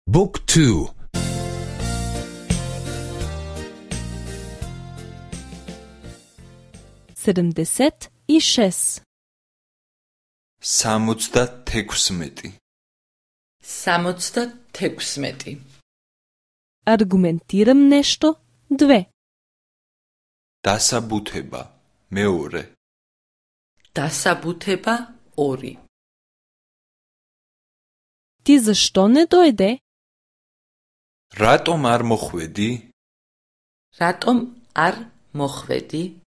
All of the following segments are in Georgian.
Book 2. 76. 66. Аргументирам нещо. 2. დასაბუთება მეორე. დასაბუთება 2. Ти защо не дойде? რატომ არ მოხვედი? რატომ არ მოხვედი?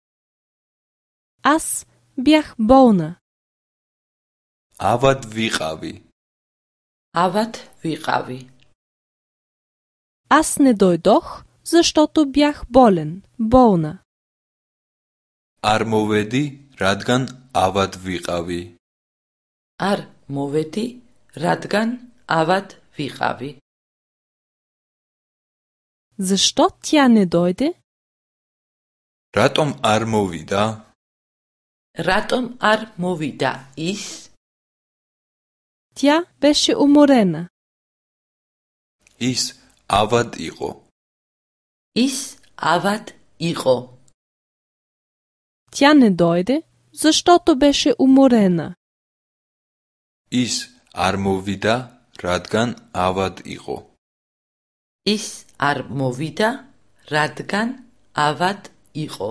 Аз бях болна. ავად ვიყავი. ავად ვიყავი. Аз не дойдох, защото бях болен. Болна. არ მოვედი, რადგან ავად ვიყავი. არ მოვედი, რადგან ავად ვიყავი. Защо тя не дойде? რატომ არ მოვიდა? რატომ არ მოვიდა ის? Тя беше уморена. ის ავად იყო. ის ავად იყო. Тя не дойде, защото беше уморена. ის არ მოვიდა, რადგან ავად იყო. ის არ მოვიდა, რადგან ავად იყო.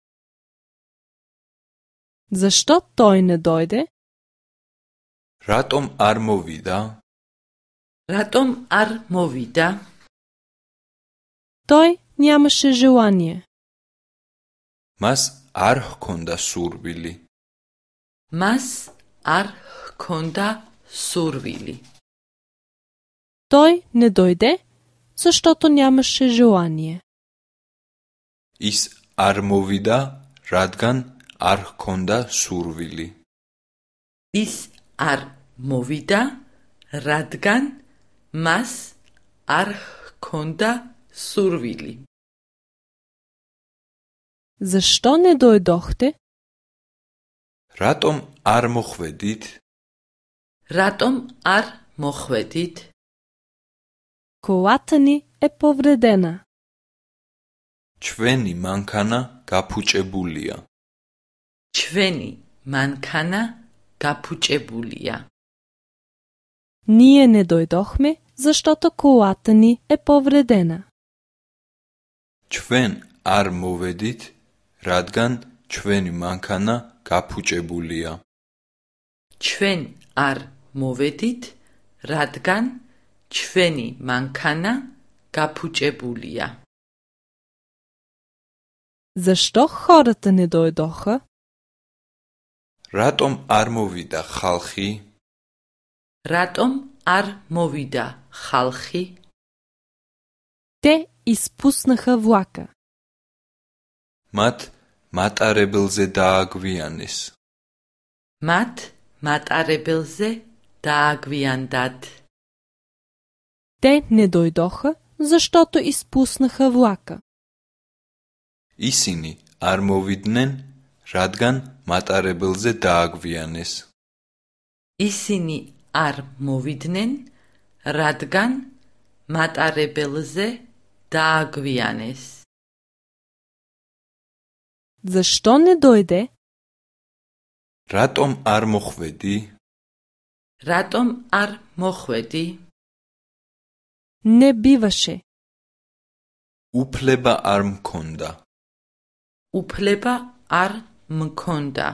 Защо той не дойде? რატომ არ მოვიდა? რატომ არ მოვიდა? Той нямаше желание. მას არ ჰქონდა სურვილი. მას არ ჰქონდა სურვილი. Той не дойде, защото нямаше желание. ის არ მოვიდა, რადგან არ ჰქონდა სურვილი. ის არ მოვიდა, რადგან მას არ ჰქონდა სურვილი. Защо не дойдохте? რატომ არ მოხვედით? რატომ არ მოხვედით? Колата ни е повредена. ჩვენი მანქანა გაფუჭებულია. ჩვენი მანქანა გაფუჭებულია. Ние не дойдохме, защото колата ни е повредена. ჩვენ არ მოვედით, რადგან ჩვენი მანქანა გაფუჭებულია. ჩვენ არ მოვედით, რადგან ჩვენი მანქანა გაფუჭებულია. Защо хората не дойдоха? რატომ არ მოვიდა ხალხი? რატომ არ მოვიდა ხალხი? Те изпуснаха влака. მათ მატარებელზე დააგვიანეს. მათ მატარებელზე დააგვიანდათ. Те не дойдоха, защото изпуснаха влака. ისინი არ მოვიდნენ, რადგან მატარებელზე დააგვიანეს. ისინი არ მოვიდნენ, რადგან მატარებელზე დააგვიანეს. Защо не дойде? რატომ არ მოხვედი? რატომ არ მოხვედი? Не биваше. უფლება არ მქონდა. უფლება არ მქონდა.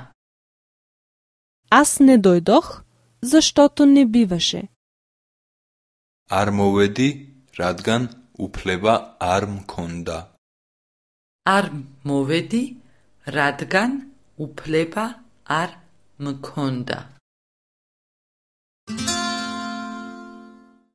Аз не дойдох, защото не биваше. არ მოვედი, რადგან უფლება არ მქონდა. არ მოვედი, რადგან უფლება არ მქონდა.